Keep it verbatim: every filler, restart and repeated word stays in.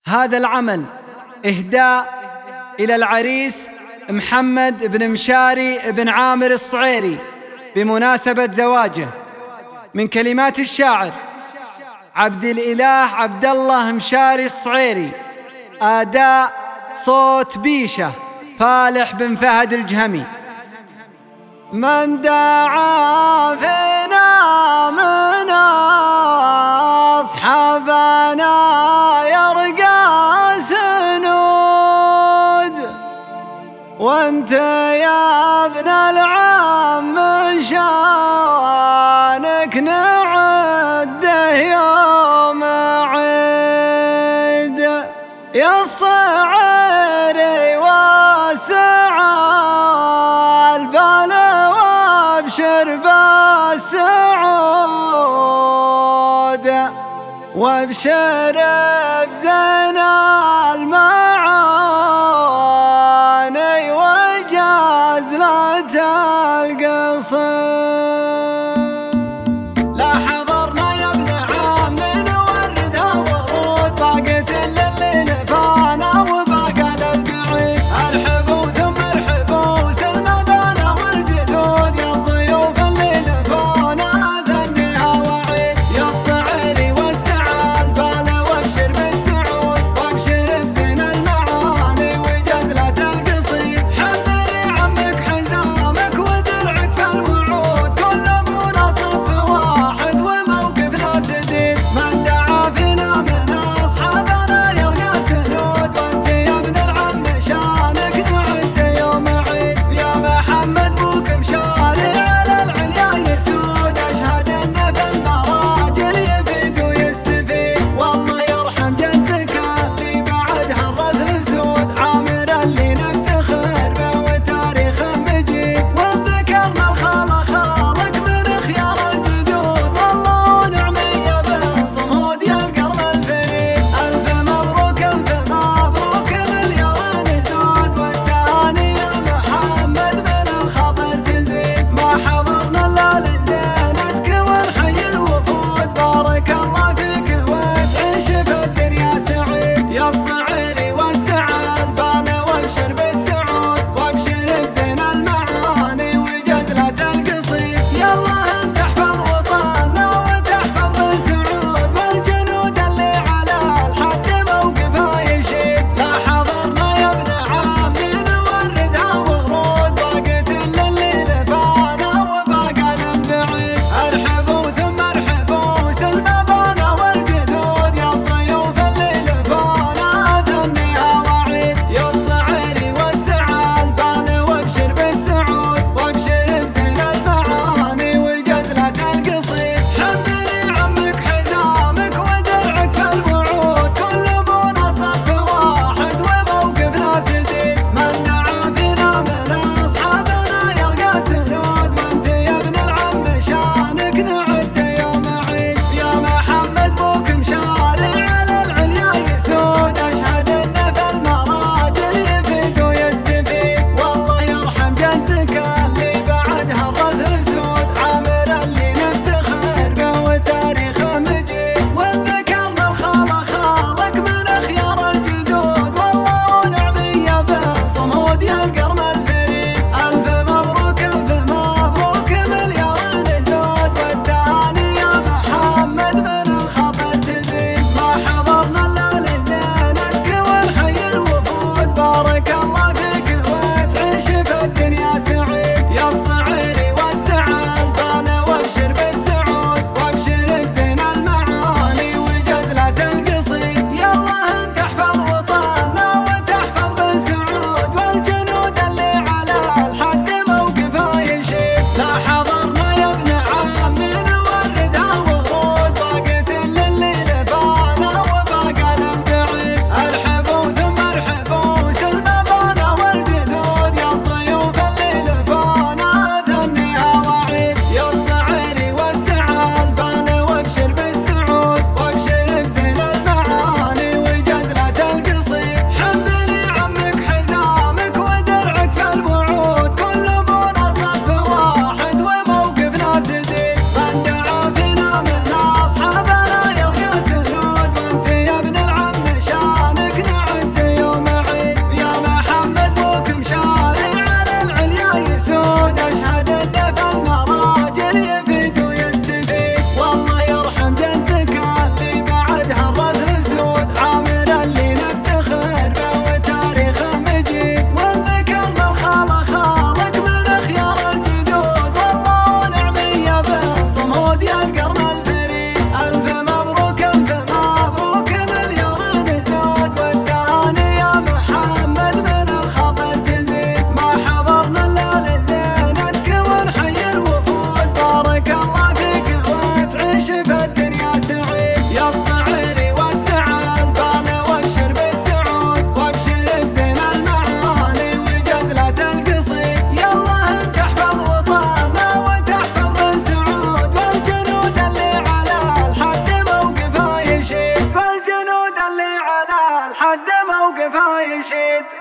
هذا العمل إهداء إلى العريس محمد بن مشاري بن عامر الصعيري بمناسبة زواجه، من كلمات الشاعر عبد الإله عبد الله مشاري الصعيري، أداء صوت بيشة فالح بن فهد الجهمي. من دعا فينا من أصحابنا يرقى سنود، وانت يا ابن العم شانك نعده يوم عيد، يا الصعيري واسع البال وابشر بالسعود، وابشر بزين المعاني وجازلة القصيد. لا حضرنا يا ابن عم نوردها ورود، باقت الليل فانا وباقى للبعيد، ارحبوا ثم ارحبوا سلمى بانا والجدود، يا الضيوف الليل فانا ثنيها وعيد، يا الصعيري وسع البال وابشر الحد موقفه يشيد.